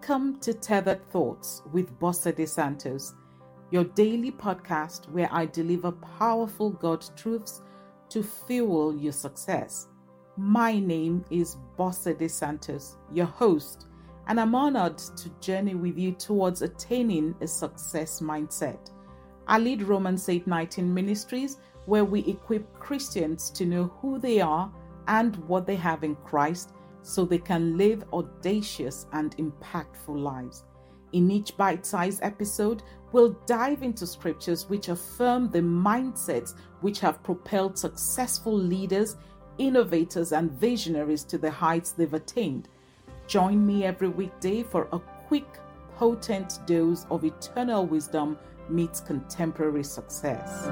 Welcome to Tethered Thoughts with Bossa De Santos, your daily podcast where I deliver powerful God truths to fuel your success. My name is Bossa De Santos, your host, and I'm honored to journey with you towards attaining a success mindset. I lead Romans 8:19 Ministries, where we equip Christians to know who they are and what they have in Christ, so they can live audacious and impactful lives. In each bite-sized episode, we'll dive into scriptures which affirm the mindsets which have propelled successful leaders, innovators, and visionaries to the heights they've attained. Join me every weekday for a quick, potent dose of eternal wisdom meets contemporary success.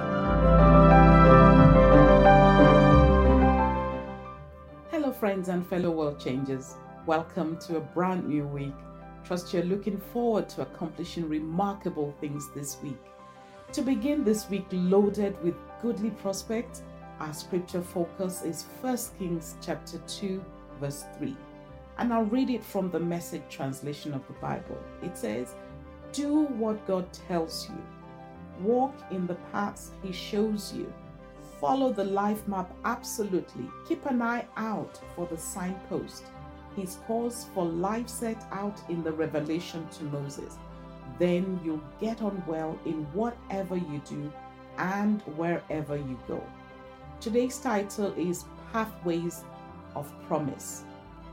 Hello friends and fellow world changers. Welcome to a brand new week. Trust you're looking forward to accomplishing remarkable things this week. To begin this week loaded with goodly prospects, our scripture focus is 1 Kings chapter 2 verse 3. And I'll read it from the Message translation of the Bible. It says, "Do what God tells you. Walk in the paths He shows you. Follow the life map absolutely. Keep an eye out for the signpost, His course for life set out in the revelation to Moses. Then you'll get on well in whatever you do and wherever you go." Today's title is Pathways of Promise.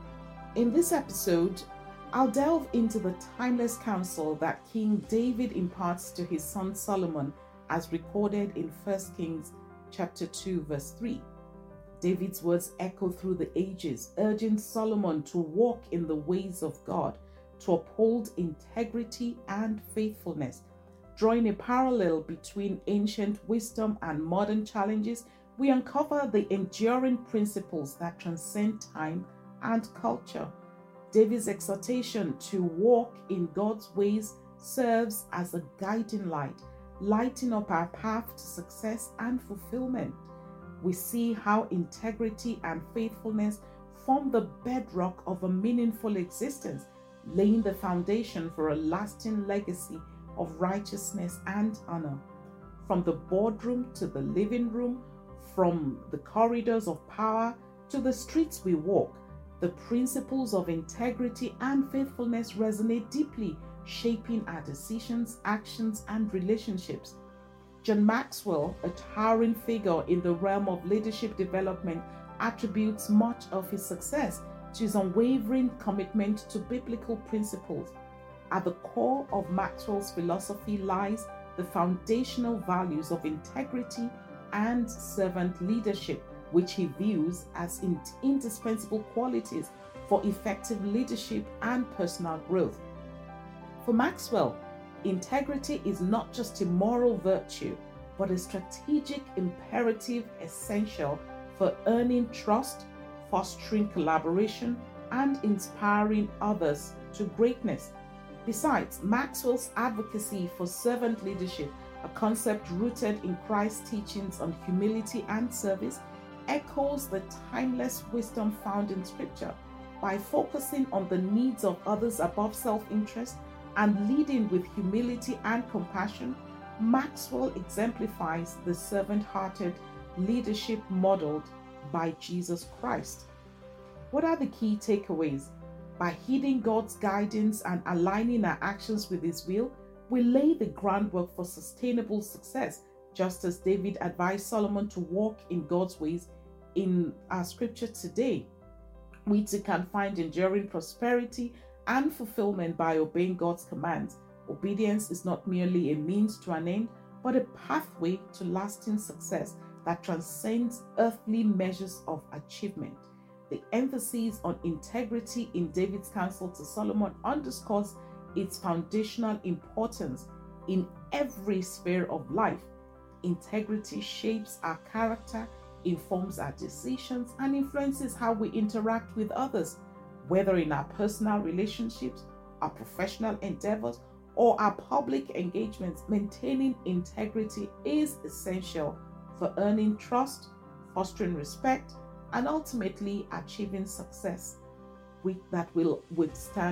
In this episode, I'll delve into the timeless counsel that King David imparts to his son Solomon as recorded in 1 Kings chapter 2 verse 3. David's words echo through the ages, urging Solomon to walk in the ways of God, to uphold integrity and faithfulness. Drawing a parallel between ancient wisdom and modern challenges, we uncover the enduring principles that transcend time and culture. David's exhortation to walk in God's ways serves as a guiding light, lighting up our path to success and fulfillment. We see how integrity and faithfulness form the bedrock of a meaningful existence, laying the foundation for a lasting legacy of righteousness and honor. From the boardroom to the living room, from the corridors of power to the streets we walk, the principles of integrity and faithfulness resonate deeply, shaping our decisions, actions, and relationships. John Maxwell, a towering figure in the realm of leadership development, attributes much of his success to his unwavering commitment to biblical principles. At the core of Maxwell's philosophy lies the foundational values of integrity and servant leadership, which he views as indispensable qualities for effective leadership and personal growth. For Maxwell, integrity is not just a moral virtue, but a strategic imperative essential for earning trust, fostering collaboration, and inspiring others to greatness. Besides, Maxwell's advocacy for servant leadership, a concept rooted in Christ's teachings on humility and service, echoes the timeless wisdom found in Scripture. By focusing on the needs of others above self-interest and leading with humility and compassion, Maxwell exemplifies the servant-hearted leadership modeled by Jesus Christ. What are the key takeaways? By heeding God's guidance and aligning our actions with His will, we lay the groundwork for sustainable success, just as David advised Solomon to walk in God's ways in our scripture today. We too can find enduring prosperity and fulfillment by obeying God's commands. Obedience is not merely a means to an end, but a pathway to lasting success that transcends earthly measures of achievement. The emphasis on integrity in David's counsel to Solomon underscores its foundational importance in every sphere of life. Integrity shapes our character, informs our decisions, and influences how we interact with others. Whether in our personal relationships, our professional endeavors, or our public engagements, maintaining integrity is essential for earning trust, fostering respect, and ultimately achieving success that will withstand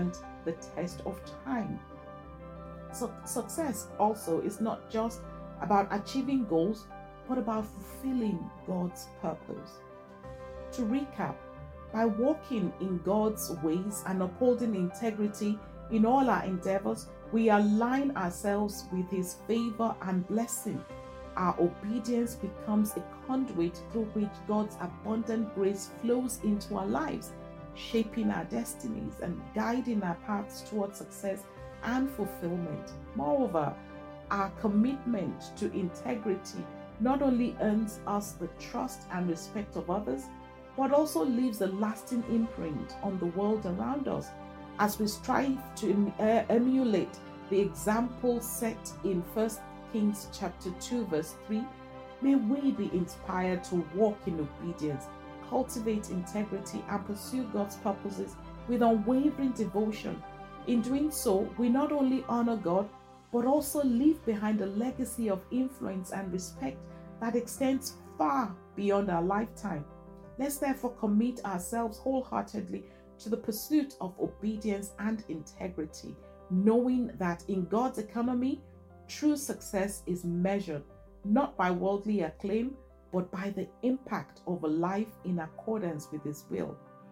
the test of time. So success also is not just about achieving goals, but about fulfilling God's purpose. To recap, by walking in God's ways and upholding integrity in all our endeavors, we align ourselves with His favor and blessing. Our obedience becomes a conduit through which God's abundant grace flows into our lives, shaping our destinies and guiding our paths towards success and fulfillment. Moreover, our commitment to integrity not only earns us the trust and respect of others, but also leaves a lasting imprint on the world around us. As we strive to emulate the example set in 1 Kings chapter 2 verse 3, may we be inspired to walk in obedience, cultivate integrity, and pursue God's purposes with unwavering devotion. In doing so, we not only honor God, but also leave behind a legacy of influence and respect that extends far beyond our lifetime. Let's therefore commit ourselves wholeheartedly to the pursuit of obedience and integrity, knowing that in God's economy, true success is measured not by worldly acclaim, but by the impact of a life in accordance with His will.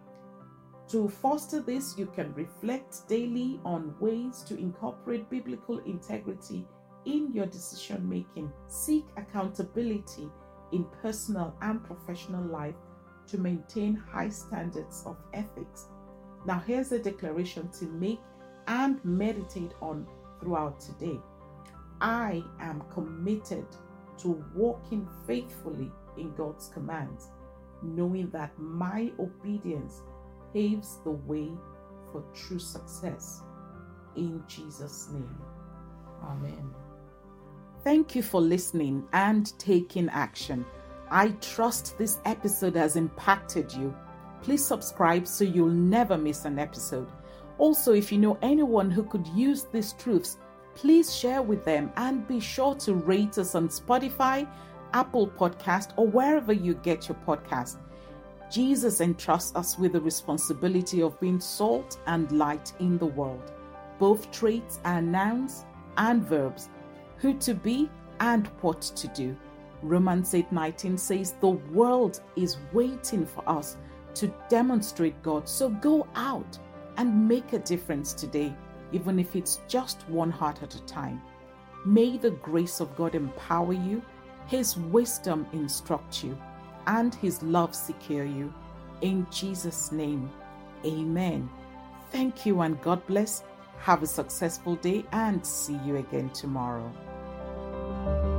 To foster this, you can reflect daily on ways to incorporate biblical integrity in your decision making. Seek accountability in personal and professional life to maintain high standards of ethics. Now, here's a declaration to make and meditate on throughout today. I am committed to walking faithfully in God's commands, knowing that my obedience paves the way for true success. In Jesus' name, amen. Thank you for listening and taking action. I trust this episode has impacted you. Please subscribe so you'll never miss an episode. Also, if you know anyone who could use these truths, please share with them and be sure to rate us on Spotify, Apple Podcast, or wherever you get your podcast. Jesus entrusts us with the responsibility of being salt and light in the world. Both traits are nouns and verbs, who to be and what to do. Romans 8:19 says the world is waiting for us to demonstrate God. So go out and make a difference today, even if it's just one heart at a time. May the grace of God empower you, His wisdom instruct you, and His love secure you. In Jesus' name, amen. Thank you and God bless. Have a successful day and see you again tomorrow.